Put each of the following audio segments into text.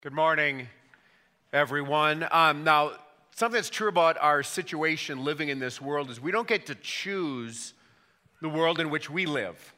Good morning, everyone. Now, something that's true about our situation living in this world is we don't get to choose the world in which we live.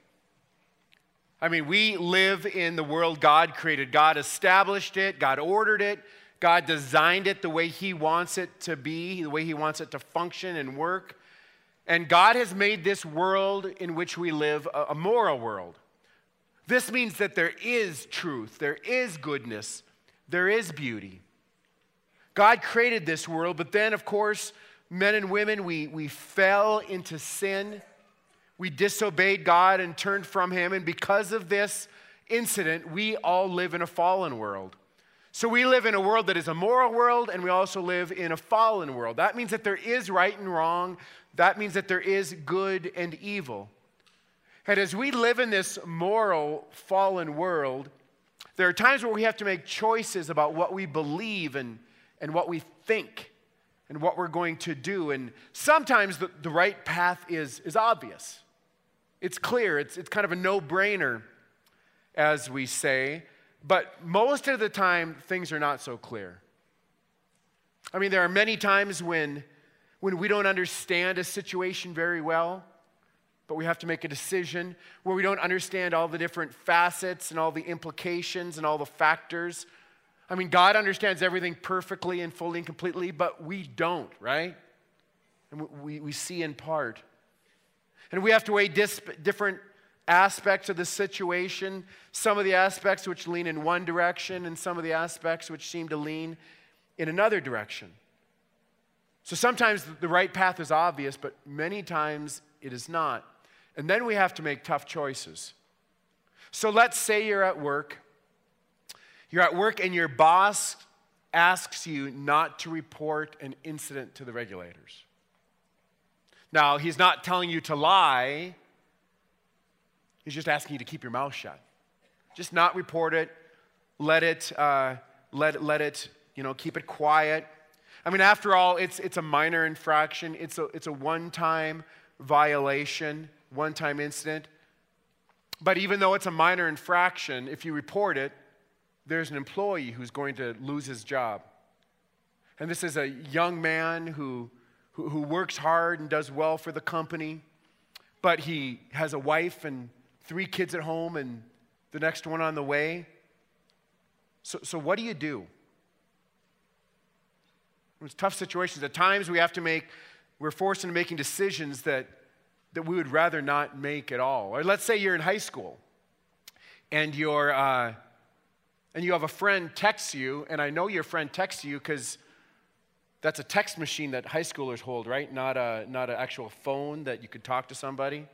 I mean, we live in the world God created. God established it. God ordered it. God designed it the way He wants it to be, the way He wants it to function and work. And God has made this world in which we live a moral world. This means that there is truth, there is goodness, there is beauty. God created this world, but then, of course, men and women, we fell into sin. We disobeyed God and turned from Him, and because of this incident, we all live in a fallen world. So we live in a world that is a moral world, and we also live in a fallen world. That means that there is right and wrong. That means that there is good and evil. And as we live in this moral, fallen world, there are times where we have to make choices about what we believe and what we think and what we're going to do. And sometimes the right path is obvious. It's clear. It's kind of a no-brainer, as we say. But most of the time, things are not so clear. I mean, there are many times when we don't understand a situation very well, but we have to make a decision where we don't understand all the different facets and all the implications and all the factors. I mean, God understands everything perfectly and fully and completely, but we don't, right? And we see in part. And we have to weigh different aspects of the situation, some of the aspects which lean in one direction and some of the aspects which seem to lean in another direction. So sometimes the right path is obvious, but many times it is not. And then we have to make tough choices. So let's say you're at work. You're at work and your boss asks you not to report an incident to the regulators. Now, he's not telling you to lie. He's just asking you to keep your mouth shut. Just not report it. Let it, keep it quiet. I mean, after all, it's a minor infraction. It's a one-time violation, one-time incident. But even though it's a minor infraction, if you report it, there's an employee who's going to lose his job. And this is a young man who works hard and does well for the company, but he has a wife and 3 kids at home and the next one on the way. So what do you do? It's tough situations. At times we're forced into making decisions that we would rather not make at all. Or let's say you're in high school and you have a friend text you, and I know your friend texts you because that's a text machine that high schoolers hold, right? Not an actual phone that you could talk to somebody.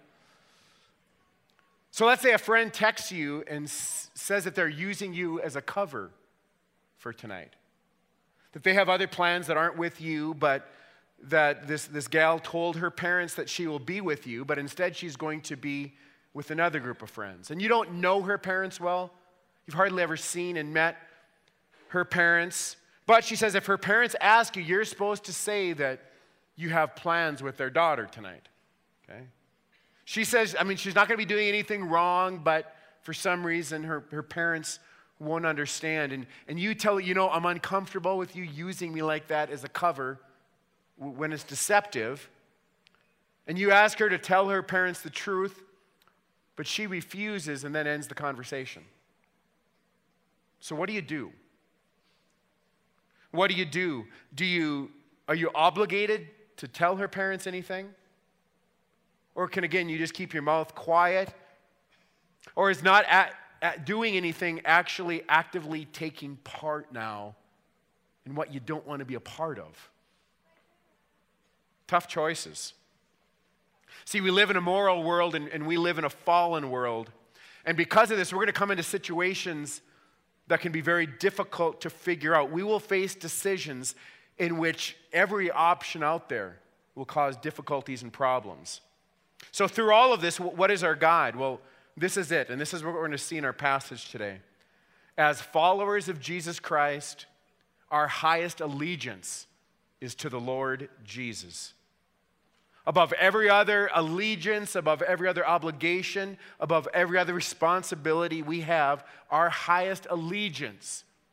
So let's say a friend texts you and says that they're using you as a cover for tonight. That they have other plans that aren't with you, but that this gal told her parents that she will be with you, but instead she's going to be with another group of friends. And you don't know her parents well. You've hardly ever seen and met her parents. But she says if her parents ask you, you're supposed to say that you have plans with their daughter tonight. Okay? She says, she's not going to be doing anything wrong, but for some reason her parents won't understand. And you tell her, I'm uncomfortable with you using me like that as a cover when it's deceptive. And you ask her to tell her parents the truth, but she refuses and then ends the conversation. So what do you do? What do you do? Are you obligated to tell her parents anything? Or can, again, you just keep your mouth quiet? Or is not doing anything actually actively taking part now in what you don't want to be a part of? Tough choices. See, we live in a moral world and we live in a fallen world. And because of this, we're going to come into situations that can be very difficult to figure out. We will face decisions in which every option out there will cause difficulties and problems. So through all of this, what is our guide? Well, this is it, and this is what we're going to see in our passage today. As followers of Jesus Christ, our highest allegiance is to the Lord Jesus. Above every other allegiance, above every other obligation, above every other responsibility we have, our highest allegiance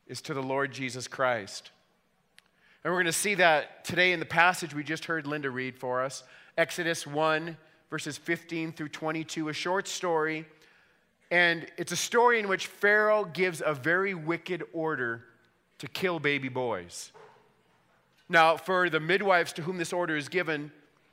is to the Lord Jesus Christ. And we're going to see that today in the passage we just heard Linda read for us. Exodus 1, verses 15 through 22, a short story. And it's a story in which Pharaoh gives a very wicked order to kill baby boys. Now, for the midwives to whom this order is given,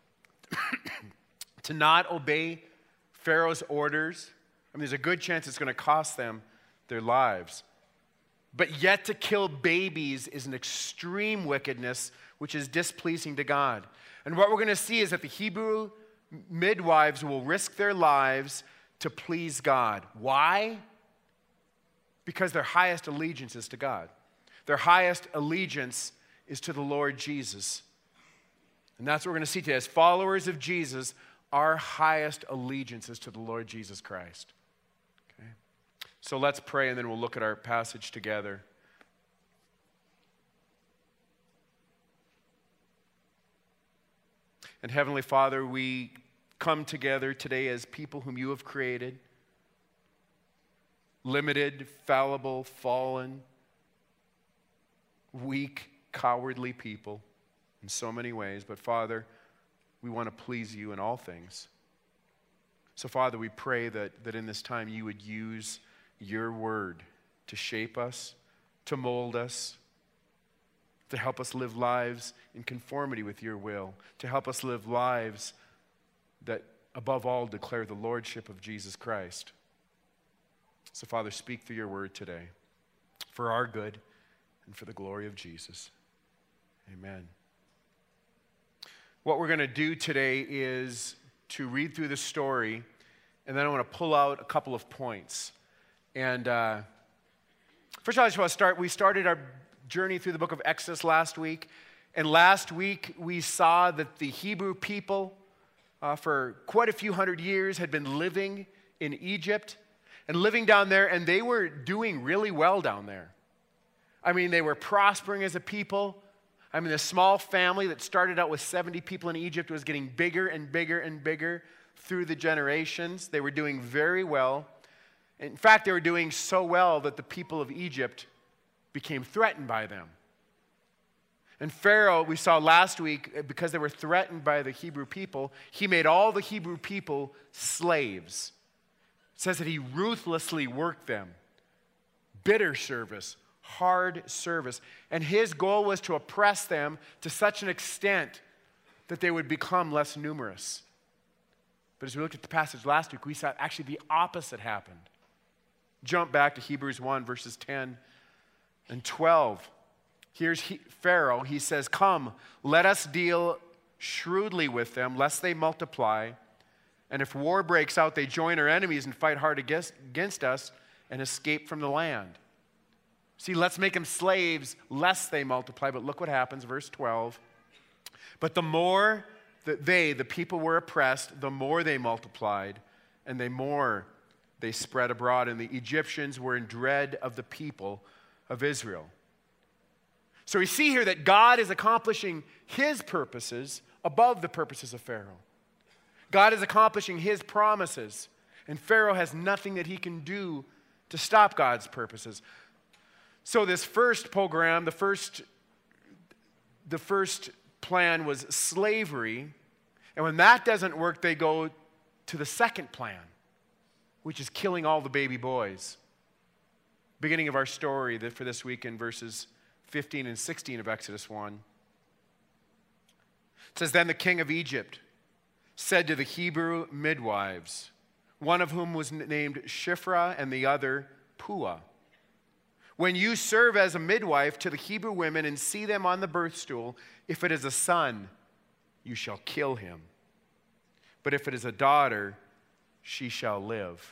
to not obey Pharaoh's orders, there's a good chance it's going to cost them their lives. But yet to kill babies is an extreme wickedness which is displeasing to God. And what we're going to see is that the Hebrew midwives will risk their lives to please God. Why? Because their highest allegiance is to God. Their highest allegiance is to the Lord Jesus. And that's what we're going to see today. As followers of Jesus, our highest allegiance is to the Lord Jesus Christ. Okay? So let's pray, and then we'll look at our passage together. And Heavenly Father, we come together today as people whom you have created, limited, fallible, fallen, weak, cowardly people in so many ways. But Father, we want to please you in all things. So Father, we pray that in this time you would use your word to shape us, to mold us, to help us live lives in conformity with your will, to help us live lives that above all declare the lordship of Jesus Christ. So Father, speak through your word today for our good and for the glory of Jesus. Amen. What we're going to do today is to read through the story, and then I want to pull out a couple of points. And first of all, I just want to start. We started our journey through the book of Exodus last week. And last week, we saw that the Hebrew people, for quite a few hundred years, had been living in Egypt and living down there, and they were doing really well down there. They were prospering as a people. The small family that started out with 70 people in Egypt was getting bigger and bigger and bigger through the generations. They were doing very well. In fact, they were doing so well that the people of Egypt became threatened by them. And Pharaoh, we saw last week, because they were threatened by the Hebrew people, he made all the Hebrew people slaves. It says that he ruthlessly worked them. Bitter service, hard service. And his goal was to oppress them to such an extent that they would become less numerous. But as we looked at the passage last week, we saw actually the opposite happened. Jump back to Hebrews 1, verses 10 and 12. Here's Pharaoh. He says, "Come, let us deal shrewdly with them, lest they multiply. And if war breaks out, they join our enemies and fight hard against us and escape from the land." See, let's make them slaves, lest they multiply. But look what happens, verse 12. "But the more that the people, were oppressed, the more they multiplied, and the more they spread abroad. And the Egyptians were in dread of the people of Israel." So we see here that God is accomplishing his purposes above the purposes of Pharaoh. God is accomplishing his promises, and Pharaoh has nothing that he can do to stop God's purposes. So this first program, the first plan was slavery, and when that doesn't work, they go to the second plan, which is killing all the baby boys. Beginning of our story for this week in verses 15 and 16 of Exodus 1. It says, "Then the king of Egypt said to the Hebrew midwives, one of whom was named Shiphrah and the other Puah, 'When you serve as a midwife to the Hebrew women and see them on the birth stool, if it is a son, you shall kill him. But if it is a daughter, she shall live.'"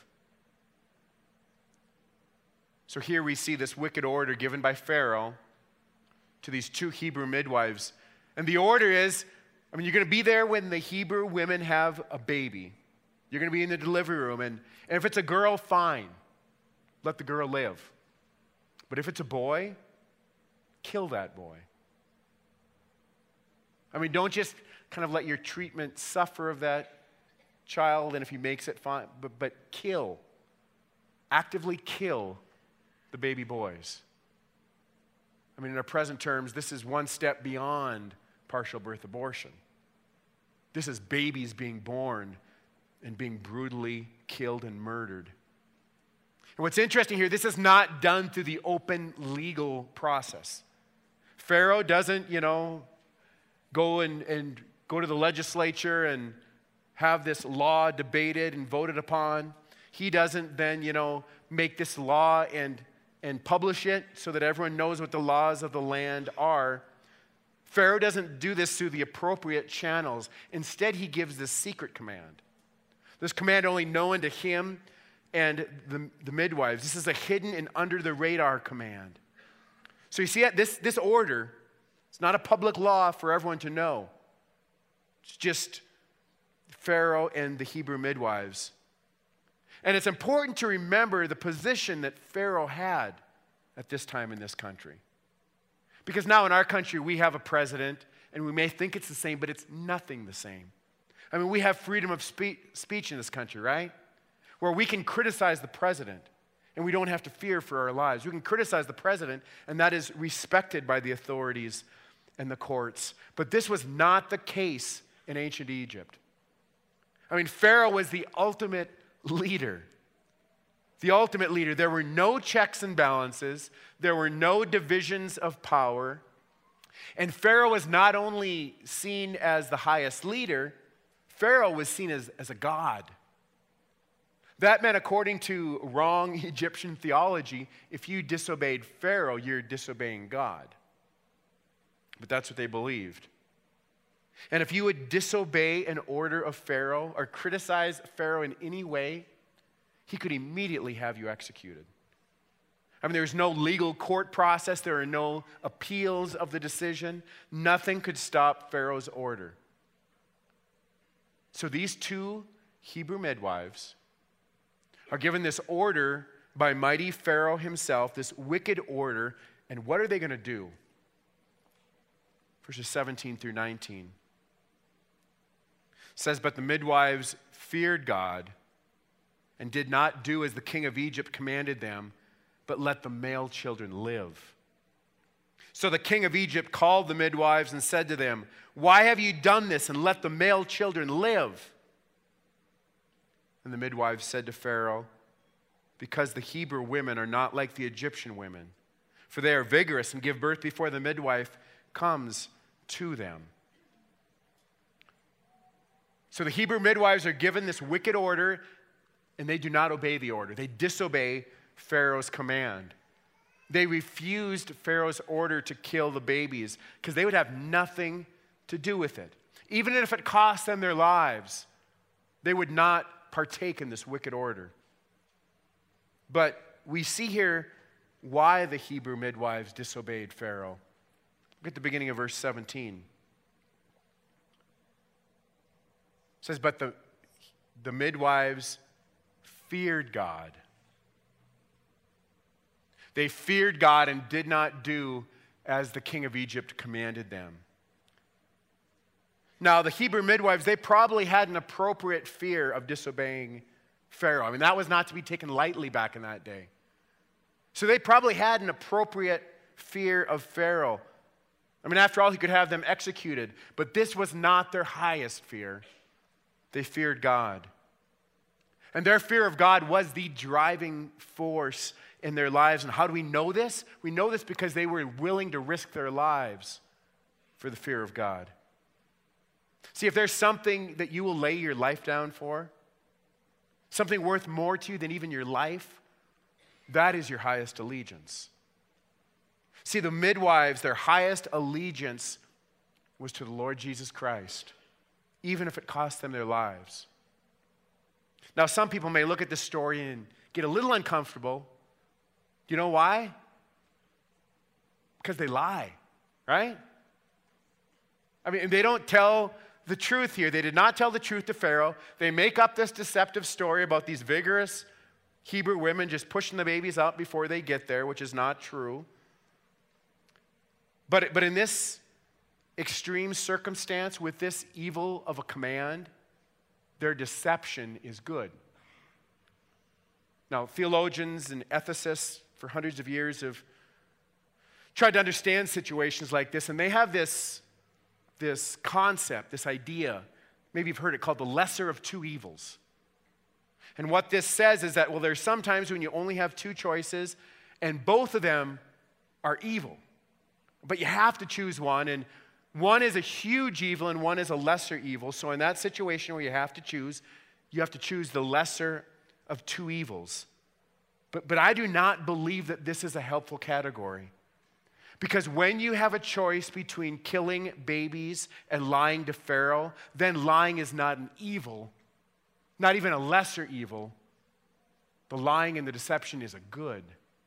So here we see this wicked order given by Pharaoh to these two Hebrew midwives. And the order is, you're going to be there when the Hebrew women have a baby. You're going to be in the delivery room. And if it's a girl, fine. Let the girl live. But if it's a boy, kill that boy. Don't just kind of let your treatment suffer of that child, and if he makes it, fine. But kill. Actively kill the baby boys. I mean, in our present terms, this is one step beyond partial birth abortion. This is babies being born and being brutally killed and murdered. And what's interesting here, this is not done through the open legal process. Pharaoh doesn't, go and go to the legislature and have this law debated and voted upon. He doesn't then, make this law and publish it so that everyone knows what the laws of the land are. Pharaoh doesn't do this through the appropriate channels. Instead, he gives this secret command. This command only known to him and the midwives. This is a hidden and under the radar command. So you see, this order, it's not a public law for everyone to know. It's just Pharaoh and the Hebrew midwives. And it's important to remember the position that Pharaoh had at this time in this country. Because now in our country, we have a president, and we may think it's the same, but it's nothing the same. I mean, we have freedom of speech in this country, right? Where we can criticize the president, and we don't have to fear for our lives. We can criticize the president, and that is respected by the authorities and the courts. But this was not the case in ancient Egypt. I mean, Pharaoh was the ultimate leader. The ultimate leader. There were no checks and balances. There were no divisions of power. And Pharaoh was not only seen as the highest leader, Pharaoh was seen as a god. That meant, according to wrong Egyptian theology, if you disobeyed Pharaoh, you're disobeying God. But that's what they believed. And if you would disobey an order of Pharaoh or criticize Pharaoh in any way, he could immediately have you executed. I mean, there's no legal court process. There are no appeals of the decision. Nothing could stop Pharaoh's order. So these two Hebrew midwives are given this order by mighty Pharaoh himself, this wicked order. And what are they going to do? Verses 17 through 19. It says, "But the midwives feared God and did not do as the king of Egypt commanded them, but let the male children live. So the king of Egypt called the midwives and said to them, 'Why have you done this and let the male children live?' And the midwives said to Pharaoh, 'Because the Hebrew women are not like the Egyptian women, for they are vigorous and give birth before the midwife comes to them.'" So the Hebrew midwives are given this wicked order, and they do not obey the order. They disobey Pharaoh's command. They refused Pharaoh's order to kill the babies because they would have nothing to do with it. Even if it cost them their lives, they would not partake in this wicked order. But we see here why the Hebrew midwives disobeyed Pharaoh. Look at the beginning of verse 17. It says, "But the midwives feared God." They feared God and did not do as the king of Egypt commanded them. Now, the Hebrew midwives, they probably had an appropriate fear of disobeying Pharaoh. I mean, that was not to be taken lightly back in that day. So they probably had an appropriate fear of Pharaoh. I mean, after all, he could have them executed. But this was not their highest fear. They feared God. And their fear of God was the driving force in their lives. And how do we know this? We know this because they were willing to risk their lives for the fear of God. See, if there's something that you will lay your life down for, something worth more to you than even your life, that is your highest allegiance. See, the midwives, their highest allegiance was to the Lord Jesus Christ, even if it cost them their lives. Now, some people may look at this story and get a little uncomfortable. You know why? Because they lie, right? I mean, they don't tell the truth here. They did not tell the truth to Pharaoh. They make up this deceptive story about these vigorous Hebrew women just pushing the babies out before they get there, which is not true. But in this extreme circumstance, with this evil of a command, their deception is good. Now, theologians and ethicists for hundreds of years have tried to understand situations like this, and they have this concept, this idea, maybe you've heard it called the lesser of two evils. And what this says is that, well, there's some times when you only have two choices, and both of them are evil. But you have to choose one, and one is a huge evil and one is a lesser evil. So in that situation where you have to choose the lesser of two evils. But I do not believe that this is a helpful category. Because when you have a choice between killing babies and lying to Pharaoh, then lying is not an evil, not even a lesser evil. The lying and the deception is a good.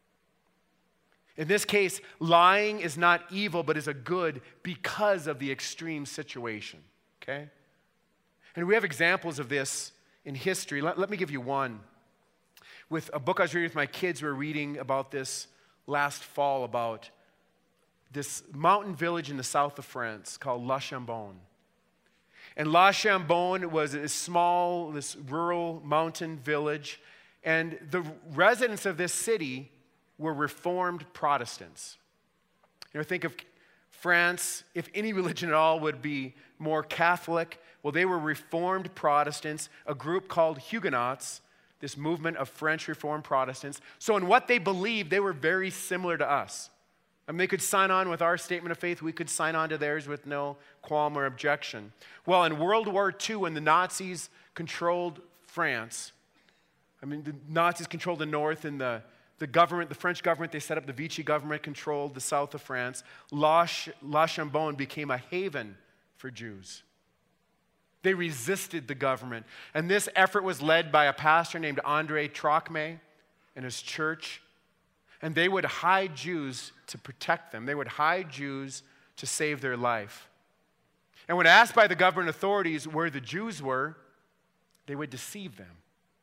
In this case, lying is not evil, but is a good because of the extreme situation, okay? And we have examples of this in history. Let me give you one. With a book I was reading with my kids, we were reading about this last fall, about this mountain village in the south of France called La Chambon. And La Chambon was a small, this rural mountain village, and the residents of this city were Reformed Protestants. Think of France, if any religion at all would be more Catholic, well, they were Reformed Protestants, a group called Huguenots, this movement of French Reformed Protestants. So in what they believed, they were very similar to us. I mean, they could sign on with our statement of faith. We could sign on to theirs with no qualm or objection. Well, in World War II, when the Nazis controlled France, the Nazis controlled the north, and the government, the French government, they set up the Vichy government, controlled the south of France. La Chambon became a haven for Jews. They resisted the government. And this effort was led by a pastor named André Trocmé and his church. And they would hide Jews to protect them. They would hide Jews to save their life. And when asked by the government authorities where the Jews were, they would deceive them.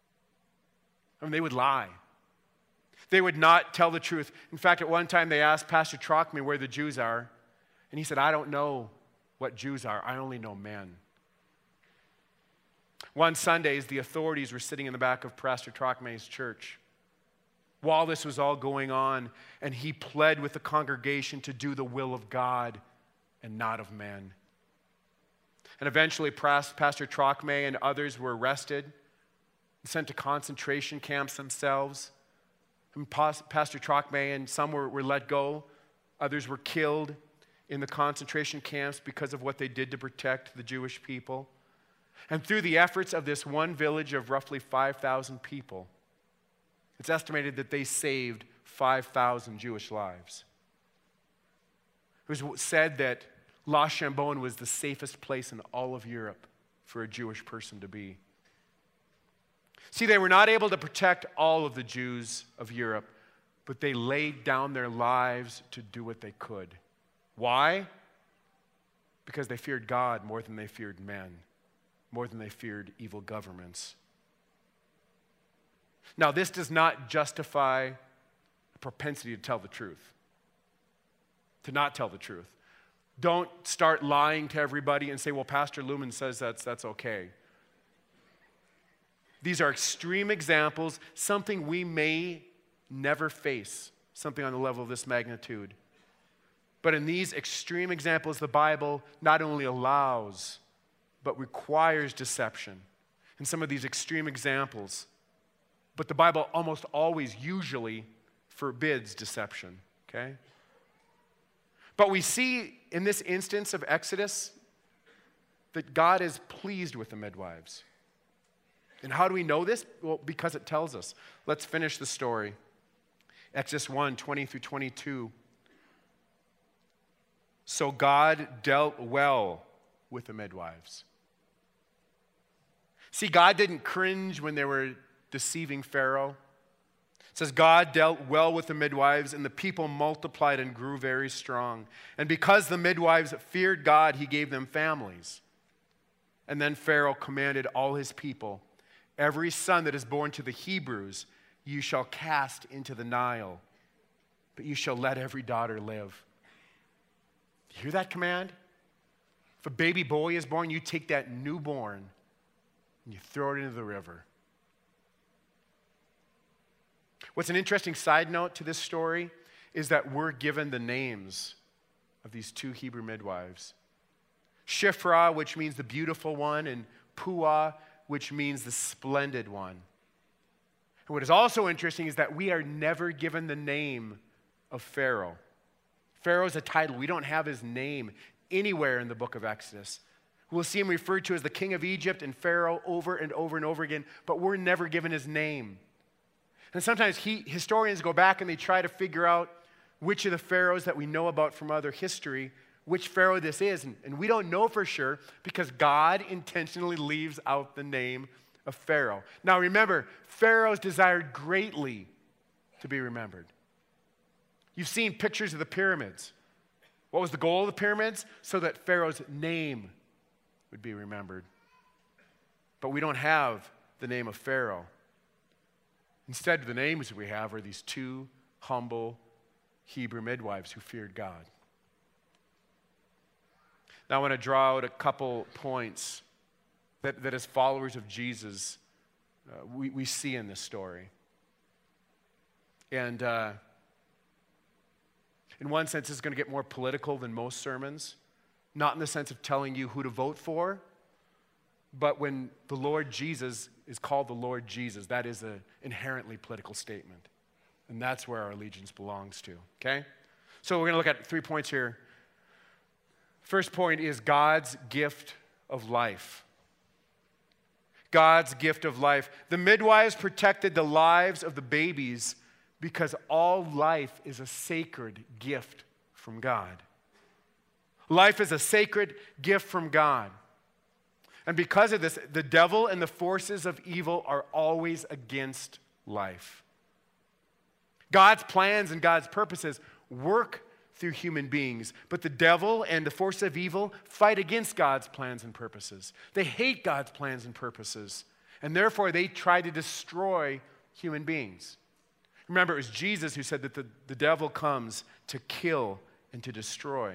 They would lie. They would not tell the truth. In fact, at one time they asked Pastor Trocmé where the Jews are. And he said, I don't know what Jews are. I only know men. One Sunday, as the authorities were sitting in the back of Pastor Trocmé's church, while this was all going on, and he pled with the congregation to do the will of God and not of men. And eventually, Pastor Trocmé and others were arrested and sent to concentration camps themselves. And Pastor Trocmé and some were let go. Others were killed in the concentration camps because of what they did to protect the Jewish people. And through the efforts of this one village of roughly 5,000 people, it's estimated that they saved 5,000 Jewish lives. It was said that La Chambon was the safest place in all of Europe for a Jewish person to be. See, they were not able to protect all of the Jews of Europe, but they laid down their lives to do what they could. Why? Because they feared God more than they feared men, more than they feared evil governments. Now, this does not justify a propensity to tell the truth, to not tell the truth. Don't start lying to everybody and say, well, Pastor Lumen says that's okay. These are extreme examples, something we may never face, something on the level of this magnitude. But in these extreme examples, the Bible not only allows, but requires deception. In some of these extreme examples, but the Bible almost always, usually, forbids deception, okay? But we see in this instance of Exodus that God is pleased with the midwives. And how do we know this? Well, because it tells us. Let's finish the story. Exodus 1, 20 through 22. So God dealt well with the midwives. See, God didn't cringe when they were deceiving Pharaoh. It says, God dealt well with the midwives, and the people multiplied and grew very strong. And because the midwives feared God, he gave them families. And then Pharaoh commanded all his people, every son that is born to the Hebrews, you shall cast into the Nile, but you shall let every daughter live. You hear that command? If a baby boy is born, you take that newborn and you throw it into the river. What's an interesting side note to this story is that we're given the names of these two Hebrew midwives. Shiphrah, which means the beautiful one, and Puah, which means the splendid one. And what is also interesting is that we are never given the name of Pharaoh. Pharaoh is a title. We don't have his name anywhere in the book of Exodus. We'll see him referred to as the king of Egypt and Pharaoh over and over and over again, but we're never given his name. And sometimes historians go back and they try to figure out which of the pharaohs that we know about from other history, which pharaoh this is. And we don't know for sure because God intentionally leaves out the name of Pharaoh. Now remember, pharaohs desired greatly to be remembered. You've seen pictures of the pyramids. What was the goal of the pyramids? So that Pharaoh's name would be remembered. But we don't have the name of Pharaoh. Instead, the names we have are these two humble Hebrew midwives who feared God. Now I want to draw out a couple points that as followers of Jesus, we see in this story. And in one sense, it's going to get more political than most sermons. Not in the sense of telling you who to vote for, but when the Lord Jesus is called the Lord Jesus, that is an inherently political statement. And that's where our allegiance belongs to, okay? So we're going to look at 3 points here. First point is God's gift of life. God's gift of life. The midwives protected the lives of the babies because all life is a sacred gift from God. Life is a sacred gift from God. And because of this, the devil and the forces of evil are always against life. God's plans and God's purposes work through human beings, but the devil and the forces of evil fight against God's plans and purposes. They hate God's plans and purposes, and therefore they try to destroy human beings. Remember, it was Jesus who said that the devil comes to kill and to destroy.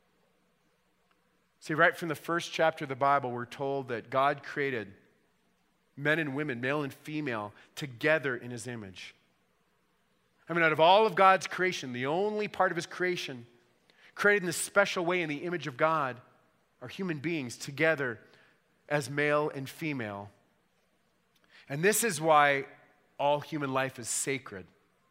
See, right from the first chapter of the Bible, we're told that God created men and women, male and female, together in his image. I mean, out of all of God's creation, the only part of his creation created in this special way in the image of God are human beings together as male and female. And this is why all human life is sacred.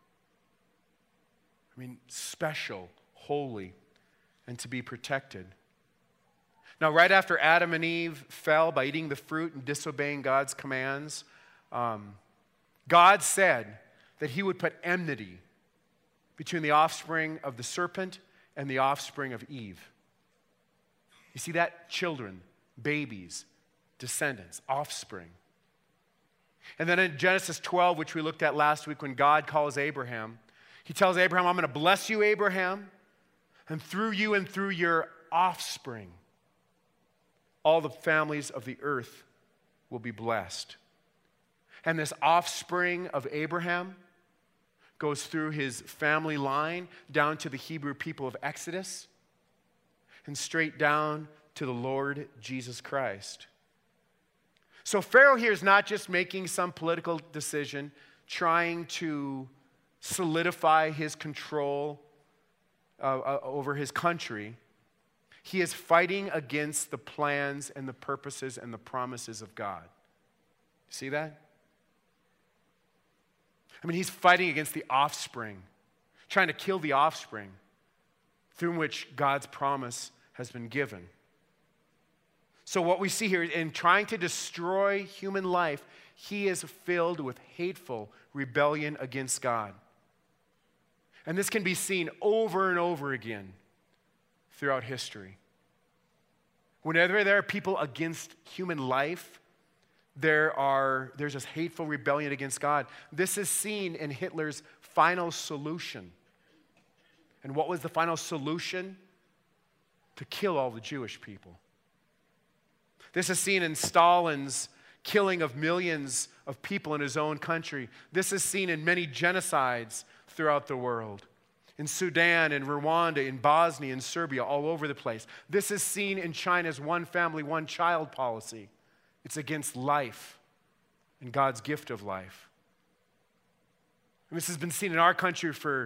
I mean, special, holy, and to be protected. Now, right after Adam and Eve fell by eating the fruit and disobeying God's commands, God said that he would put enmity between the offspring of the serpent and the offspring of Eve. You see that? Children, babies, descendants, offspring. And then in Genesis 12, which we looked at last week, when God calls Abraham, he tells Abraham, I'm going to bless you, Abraham, and through you and through your offspring, all the families of the earth will be blessed. And this offspring of Abraham goes through his family line down to the Hebrew people of Exodus and straight down to the Lord Jesus Christ. So Pharaoh here is not just making some political decision, trying to solidify his control over his country. He is fighting against the plans and the purposes and the promises of God. See that? I mean, he's fighting against the offspring, trying to kill the offspring through which God's promise has been given. So what we see here, in trying to destroy human life, he is filled with hateful rebellion against God. And this can be seen over and over again throughout history. Whenever there are people against human life, there's this hateful rebellion against God. This is seen in Hitler's final solution. And what was the final solution? To kill all the Jewish people. This is seen in Stalin's killing of millions of people in his own country. This is seen in many genocides throughout the world. In Sudan, in Rwanda, in Bosnia, in Serbia, all over the place. This is seen in China's one family, one child policy. It's against life and God's gift of life. And this has been seen in our country for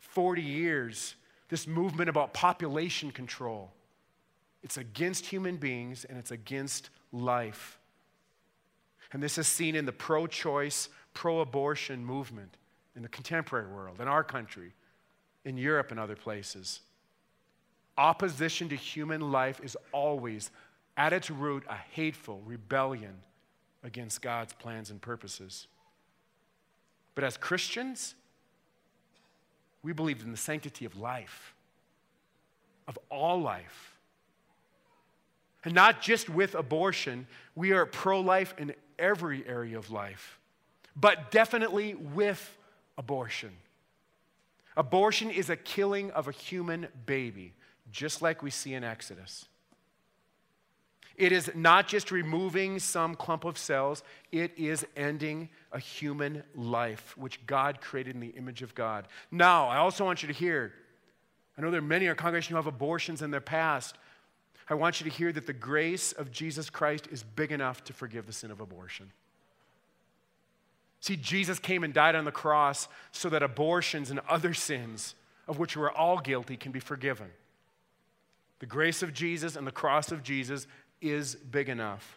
40 years, this movement about population control. It's against human beings and it's against life. And this is seen in the pro-choice, pro-abortion movement in the contemporary world, in our country, in Europe and other places. Opposition to human life is always, at its root, a hateful rebellion against God's plans and purposes. But as Christians, we believe in the sanctity of life, of all life. And not just with abortion, we are pro-life in every area of life, but definitely with abortion. Abortion is a killing of a human baby, just like we see in Exodus. It is not just removing some clump of cells, it is ending a human life, which God created in the image of God. Now, I also want you to hear, I know there are many in our congregation who have abortions in their past. I want you to hear that the grace of Jesus Christ is big enough to forgive the sin of abortion. See, Jesus came and died on the cross so that abortions and other sins, of which we're all guilty, can be forgiven. The grace of Jesus and the cross of Jesus is big enough.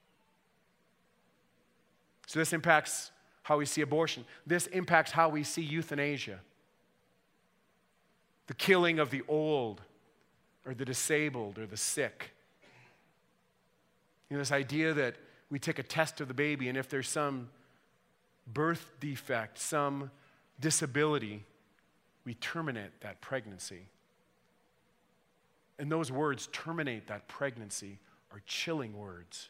So this impacts how we see abortion. This impacts how we see euthanasia. The killing of the old or the disabled or the sick. You know, this idea that we take a test of the baby and if there's some birth defect, some disability, we terminate that pregnancy. And those words, terminate that pregnancy, are chilling words.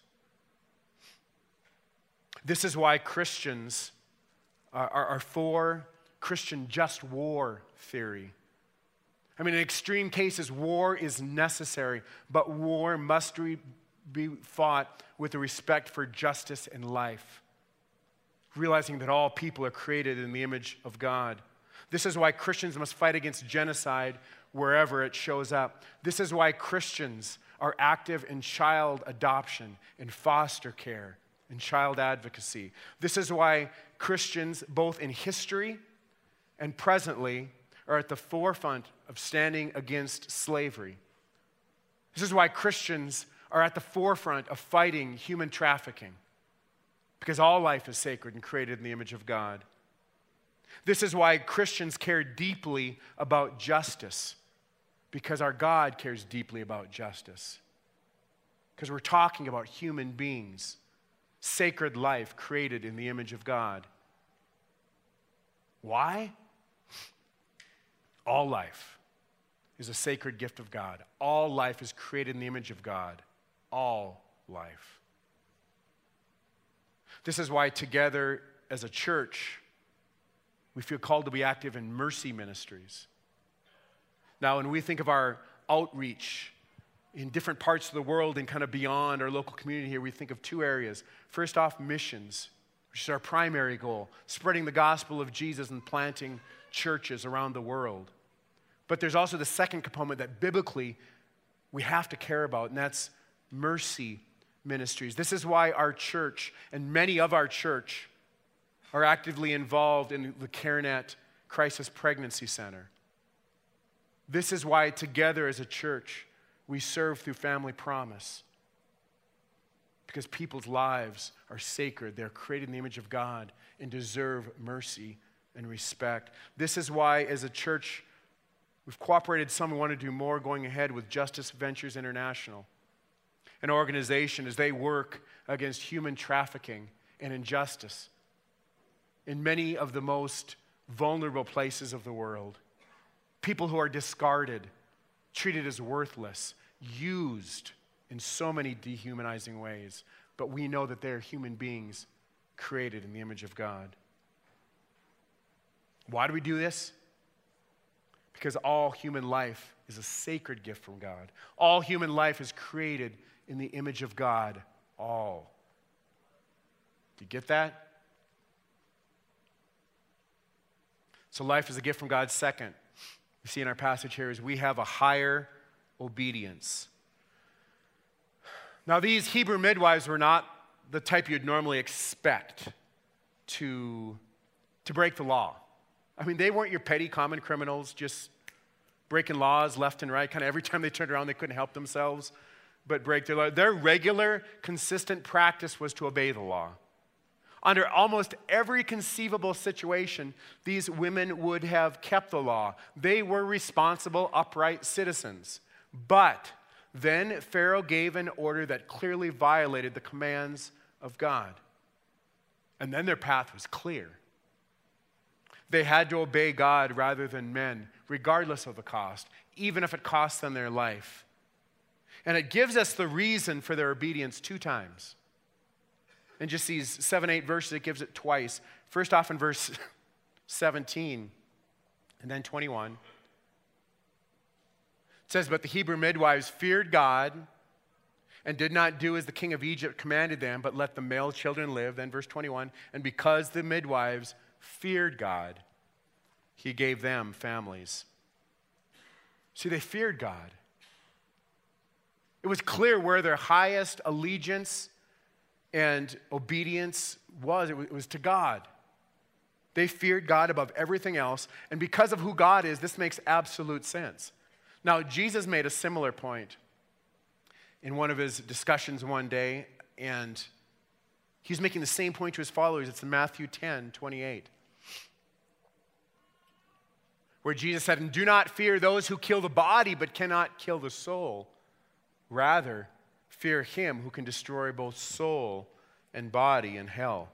This is why Christians are for Christian just war theory. I mean, in extreme cases, war is necessary, but war must be fought with the respect for justice and life, realizing that all people are created in the image of God. This is why Christians must fight against genocide wherever it shows up. This is why Christians are active in child adoption, in foster care, in child advocacy. This is why Christians, both in history and presently, are at the forefront of standing against slavery. This is why Christians are at the forefront of fighting human trafficking, because all life is sacred and created in the image of God. This is why Christians care deeply about justice, because our God cares deeply about justice. Because we're talking about human beings, sacred life created in the image of God. Why? All life is a sacred gift of God. All life is created in the image of God. All life. This is why together as a church, we feel called to be active in mercy ministries. Now, when we think of our outreach in different parts of the world and kind of beyond our local community here, we think of two areas. First off, missions, which is our primary goal, spreading the gospel of Jesus and planting churches around the world. But there's also the second component that biblically we have to care about, and that's mercy ministries. This is why our church and many of our church are actively involved in the CareNet Crisis Pregnancy Center. This is why together as a church we serve through Family Promise. Because people's lives are sacred. They're created in the image of God and deserve mercy and respect. This is why as a church we've cooperated some who want to do more going ahead with Justice Ventures International, an organization as they work against human trafficking and injustice in many of the most vulnerable places of the world. People who are discarded, treated as worthless, used in so many dehumanizing ways. But we know that they are human beings created in the image of God. Why do we do this? Because all human life is a sacred gift from God. All human life is created in the image of God. All. Do you get that? So life is a gift from God. Second, we see in our passage here is we have a higher obedience. Now these Hebrew midwives were not the type you'd normally expect to break the law. I mean, they weren't your petty common criminals just breaking laws left and right. Kind of every time they turned around, they couldn't help themselves but break their law. Their regular, consistent practice was to obey the law. Under almost every conceivable situation, these women would have kept the law. They were responsible, upright citizens. But then Pharaoh gave an order that clearly violated the commands of God. And then their path was clear. They had to obey God rather than men, regardless of the cost, even if it cost them their life. And it gives us the reason for their obedience 2 times. In just these 7, 8 verses, it gives it twice. First off in verse 17 and then 21. It says, but the Hebrew midwives feared God and did not do as the king of Egypt commanded them, but let the male children live. Then verse 21, and because the midwives feared God, he gave them families. See, they feared God. It was clear where their highest allegiance and obedience was. It was to God. They feared God above everything else. And because of who God is, this makes absolute sense. Now, Jesus made a similar point in one of his discussions one day, and he's making the same point to his followers. It's in Matthew 10:28, where Jesus said, and do not fear those who kill the body but cannot kill the soul. Rather, fear him who can destroy both soul and body in hell.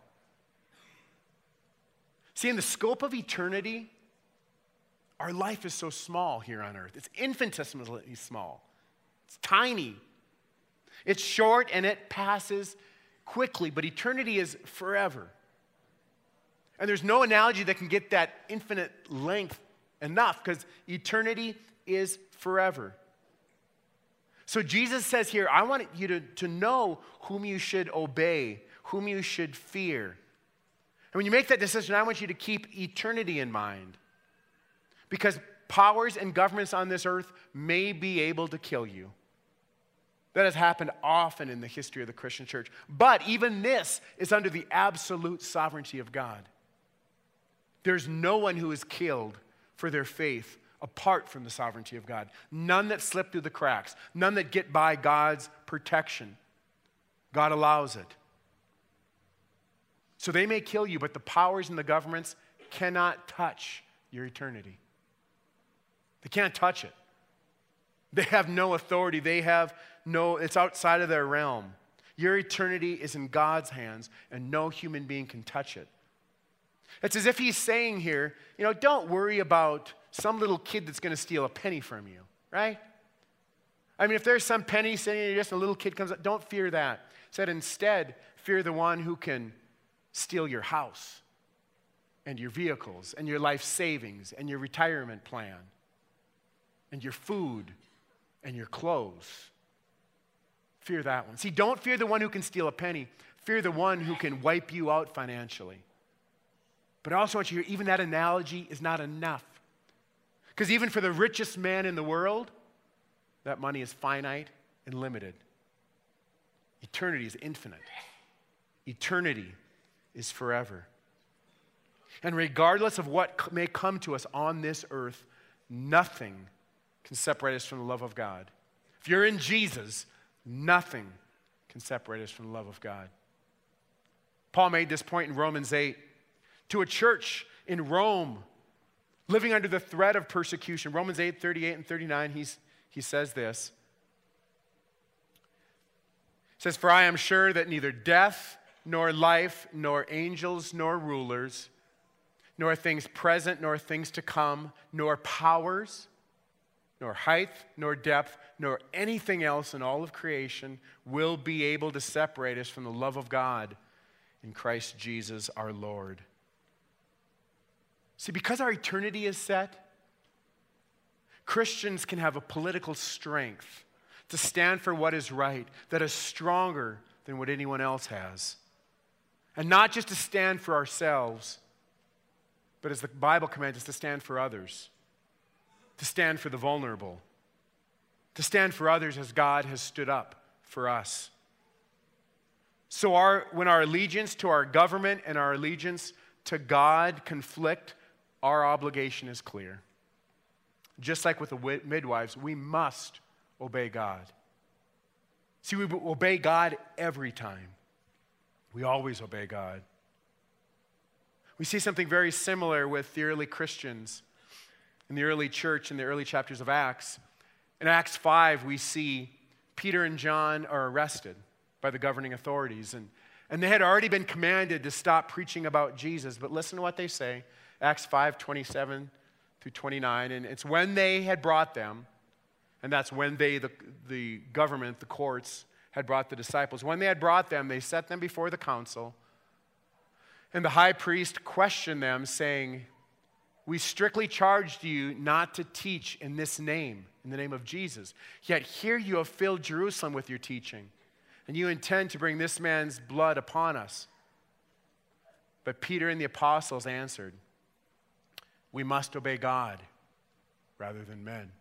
See, in the scope of eternity, our life is so small here on earth. It's infinitesimally small. It's tiny. It's short and it passes quickly, but eternity is forever. And there's no analogy that can get that infinite length enough, because eternity is forever. So Jesus says here, I want you to know whom you should obey, whom you should fear. And when you make that decision, I want you to keep eternity in mind. Because powers and governments on this earth may be able to kill you. That has happened often in the history of the Christian church. But even this is under the absolute sovereignty of God. There's no one who is killed for their faith apart from the sovereignty of God. None that slip through the cracks. None that get by God's protection. God allows it. So they may kill you, but the powers and the governments cannot touch your eternity. They can't touch it. They have no authority. It's outside of their realm. Your eternity is in God's hands, and no human being can touch it. It's as if he's saying here, don't worry about some little kid that's going to steal a penny from you, right? I mean, if there's some penny sitting in your desk and a little kid comes up, don't fear that. He said instead, fear the one who can steal your house and your vehicles and your life savings and your retirement plan and your food and your clothes. Fear that one. See, don't fear the one who can steal a penny. Fear the one who can wipe you out financially. But I also want you to hear, even that analogy is not enough. Because even for the richest man in the world, that money is finite and limited. Eternity is infinite. Eternity is forever. And regardless of what may come to us on this earth, nothing can separate us from the love of God. If you're in Jesus, nothing can separate us from the love of God. Paul made this point in Romans 8 to a church in Rome living under the threat of persecution. Romans 8, 38 and 39, he says this. He says, for I am sure that neither death, nor life, nor angels, nor rulers, nor things present, nor things to come, nor powers, nor height, nor depth, nor anything else in all of creation will be able to separate us from the love of God in Christ Jesus our Lord. See, because our eternity is set, Christians can have a political strength to stand for what is right that is stronger than what anyone else has. And not just to stand for ourselves, but as the Bible commands us, to stand for others, to stand for the vulnerable, to stand for others as God has stood up for us. So when our allegiance to our government and our allegiance to God conflict, our obligation is clear. Just like with the midwives, we must obey God. See, we obey God every time. We always obey God. We see something very similar with the early Christians in the early church in the early chapters of Acts. In Acts 5, we see Peter and John are arrested by the governing authorities. And they had already been commanded to stop preaching about Jesus. But listen to what they say. Acts 5:27 through 29. And it's when they had brought them, and that's when they, the government, the courts, had brought the disciples. When they had brought them, they set them before the council. And the high priest questioned them, saying, "We strictly charged you not to teach in this name, in the name of Jesus. Yet here you have filled Jerusalem with your teaching, and you intend to bring this man's blood upon us." But Peter and the apostles answered, "We must obey God rather than men."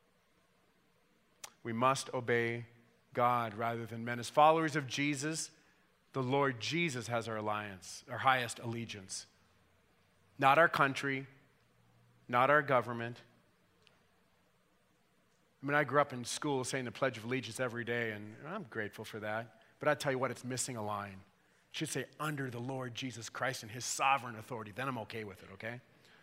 We must obey God rather than men. As followers of Jesus, the Lord Jesus has our alliance, our highest allegiance. Not our country, not our government. I mean, I grew up in school saying the Pledge of Allegiance every day, and I'm grateful for that. But I tell you what, it's missing a line. It should say, "Under the Lord Jesus Christ and his sovereign authority." Then I'm okay with it, okay?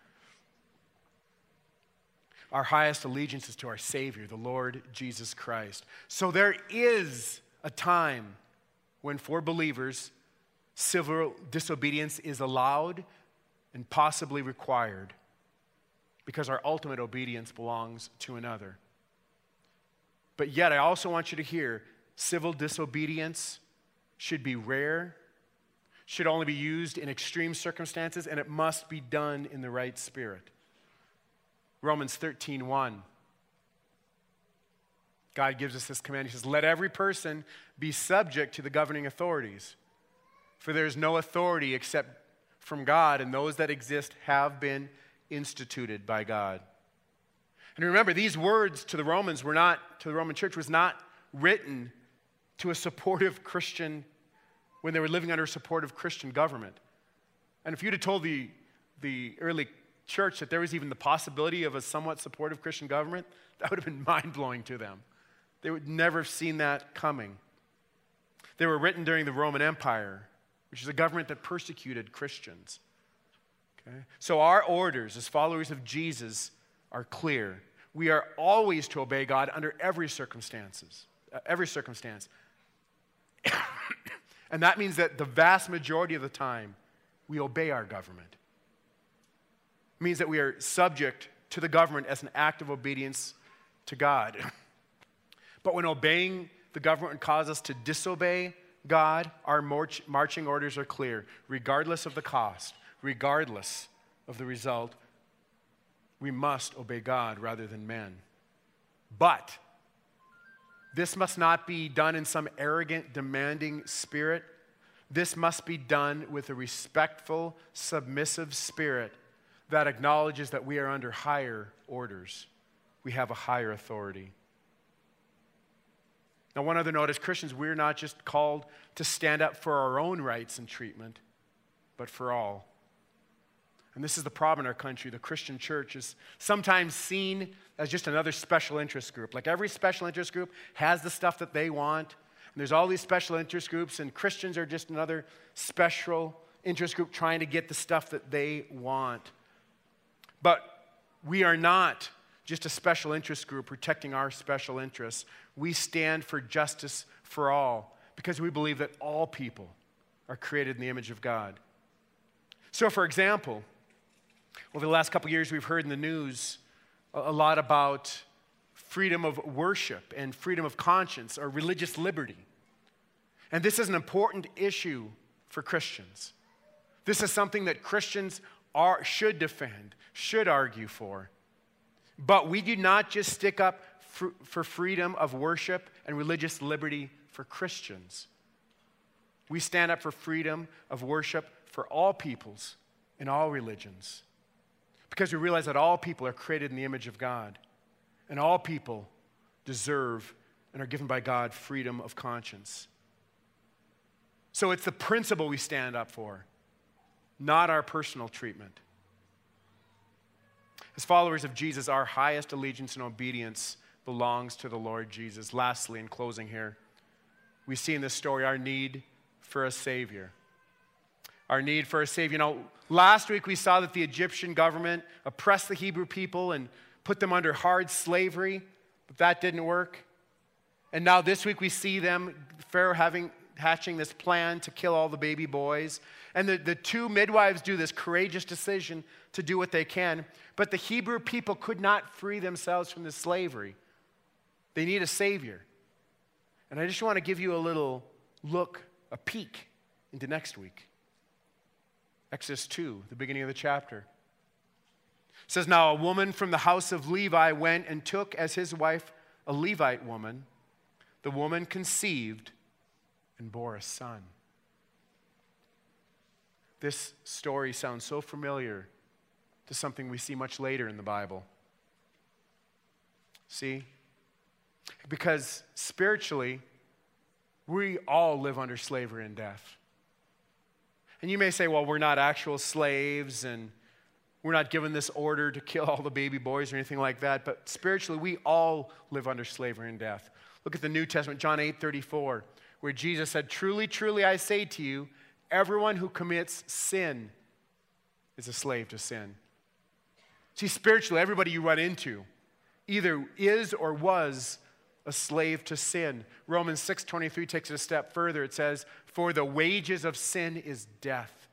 Our highest allegiance is to our Savior, the Lord Jesus Christ. So there is a time when, for believers, civil disobedience is allowed and possibly required because our ultimate obedience belongs to another. But yet, I also want you to hear, civil disobedience should be rare, should only be used in extreme circumstances, and it must be done in the right spirit. Romans 13:1. God gives us this command. He says, "Let every person be subject to the governing authorities, for there is no authority except from God, and those that exist have been instituted by God." And remember, these words to the Romans were not, to the Roman church, was not written to a supportive Christian when they were living under a supportive Christian government. And if you'd have told the early church that there was even the possibility of a somewhat supportive Christian government, that would have been mind-blowing to them. They would never have seen that coming. They were written during the Roman Empire, which is a government that persecuted Christians. Okay? So our orders as followers of Jesus are clear. We are always to obey God under every circumstance. And that means that the vast majority of the time, we obey our government. It means that we are subject to the government as an act of obedience to God. But when obeying the government causes us to disobey God, our marching orders are clear. Regardless of the cost, regardless of the result, we must obey God rather than men. But this must not be done in some arrogant, demanding spirit. This must be done with a respectful, submissive spirit that acknowledges that we are under higher orders. We have a higher authority. Now, one other note, as Christians, we're not just called to stand up for our own rights and treatment, but for all. And this is the problem in our country. The Christian church is sometimes seen as just another special interest group. Like every special interest group has the stuff that they want. And there's all these special interest groups, and Christians are just another special interest group trying to get the stuff that they want. But we are not just a special interest group protecting our special interests. We stand for justice for all because we believe that all people are created in the image of God. So, for example, over the last couple of years, we've heard in the news a lot about freedom of worship and freedom of conscience or religious liberty. And this is an important issue for Christians. This is something that Christians should defend, should argue for. But we do not just stick up for freedom of worship and religious liberty for Christians. We stand up for freedom of worship for all peoples in all religions. Because we realize that all people are created in the image of God. And all people deserve and are given by God freedom of conscience. So it's the principle we stand up for, not our personal treatment. As followers of Jesus, our highest allegiance and obedience belongs to the Lord Jesus. Lastly, in closing here, we see in this story our need for a Savior. Our need for a Savior. You know, last week we saw that the Egyptian government oppressed the Hebrew people and put them under hard slavery, but that didn't work. And now this week we see them, Pharaoh hatching this plan to kill all the baby boys. And the two midwives do this courageous decision to do what they can. But the Hebrew people could not free themselves from this slavery. They need a Savior. And I just want to give you a little look, a peek into next week. Exodus 2, the beginning of the chapter. It says, "Now a woman from the house of Levi went and took as his wife a Levite woman. The woman conceived and bore a son." This story sounds so familiar to something we see much later in the Bible. See? Because spiritually, we all live under slavery and death. And you may say, well, we're not actual slaves and we're not given this order to kill all the baby boys or anything like that. But spiritually, we all live under slavery and death. Look at the New Testament, John 8:34, where Jesus said, "Truly, truly, I say to you, everyone who commits sin is a slave to sin." See, spiritually, everybody you run into either is or was a slave to sin. Romans 6:23 takes it a step further. It says, "For the wages of sin is death."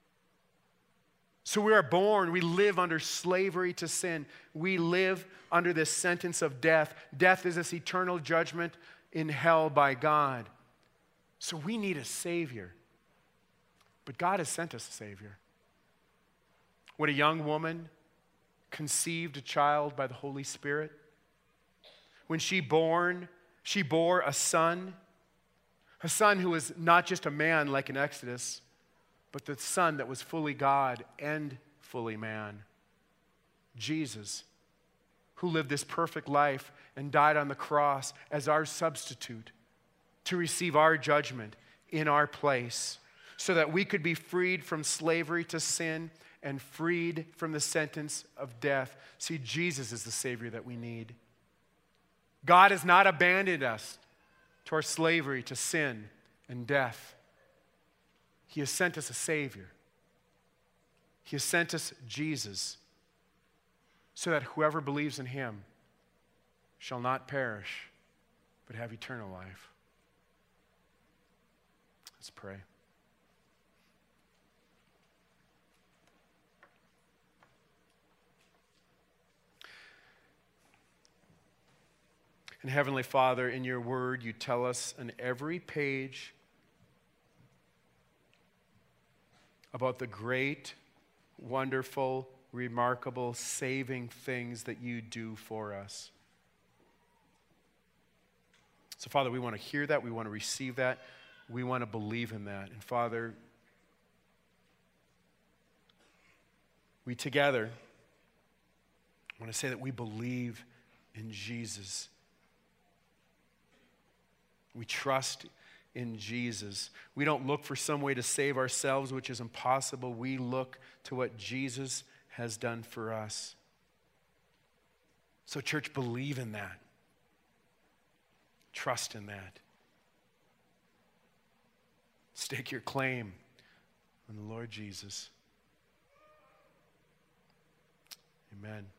So we are born, we live under slavery to sin. We live under this sentence of death. Death is this eternal judgment in hell by God. So we need a Savior. But God has sent us a Savior. When a young woman conceived a child by the Holy Spirit, when she bore a son who was not just a man like in Exodus, but the son that was fully God and fully man. Jesus, who lived this perfect life and died on the cross as our substitute to receive our judgment in our place so that we could be freed from slavery to sin and freed from the sentence of death. See, Jesus is the Savior that we need. God has not abandoned us to our slavery to sin and death. He has sent us a Savior. He has sent us Jesus so that whoever believes in him shall not perish, but have eternal life. Let's pray. And Heavenly Father, in your word, you tell us on every page about the great, wonderful, remarkable, saving things that you do for us. So, Father, we want to hear that. We want to receive that. We want to believe in that. And, Father, we together want to say that we believe in Jesus. We trust in Jesus. We don't look for some way to save ourselves, which is impossible. We look to what Jesus has done for us. So, church, believe in that. Trust in that. Stake your claim on the Lord Jesus. Amen.